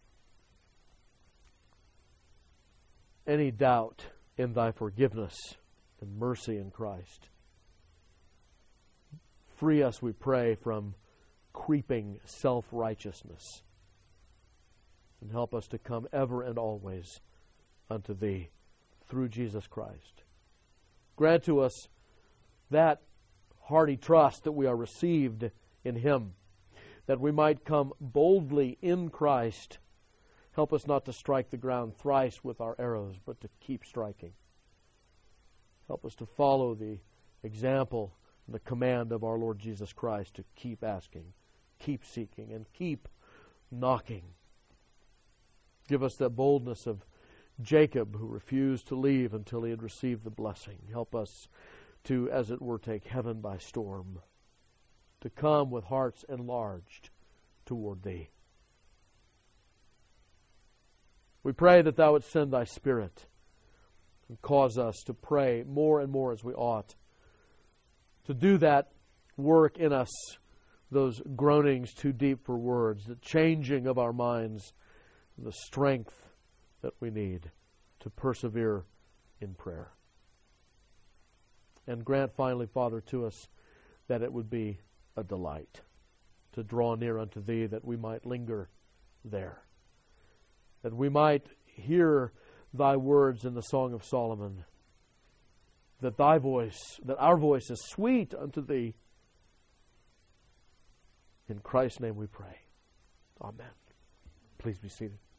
any doubt in Thy forgiveness and mercy in Christ. Free us, we pray, from creeping self-righteousness, and help us to come ever and always unto Thee through Jesus Christ. Grant to us that hearty trust that we are received in Him, that we might come boldly in Christ. Help us not to strike the ground thrice with our arrows, but to keep striking. Help us to follow the example and the command of our Lord Jesus Christ to keep asking, keep seeking, and keep knocking. Give us that boldness of Jacob, who refused to leave until he had received the blessing. Help us to, as it were, take heaven by storm, to come with hearts enlarged toward Thee. We pray that Thou wouldst send Thy Spirit and cause us to pray more and more as we ought, to do that work in us, those groanings too deep for words, the changing of our minds, the strength that we need to persevere in prayer. And grant finally, Father, to us that it would be a delight to draw near unto Thee, that we might linger there, that we might hear Thy words in the Song of Solomon, that Thy voice, that our voice is sweet unto Thee. In Christ's name we pray. Amen. Please be seated.